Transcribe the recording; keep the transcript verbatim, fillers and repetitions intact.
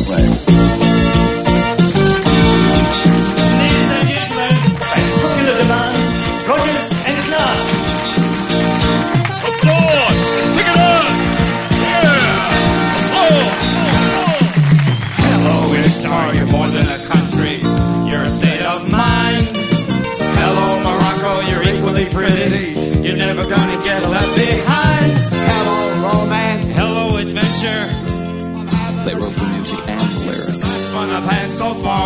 play. Ladies and gentlemen, by popular demand, Rogers and Clark. Applaud! Pick it up! Yeah! Applaud! Hello, Ishtar, you're more than a country. You're a state of mind. Hello, Morocco, you're equally pretty. You're never gonna get left behind. Hello, romance. Hello, adventure. They wrote the music and lyrics. Fun I've had so far.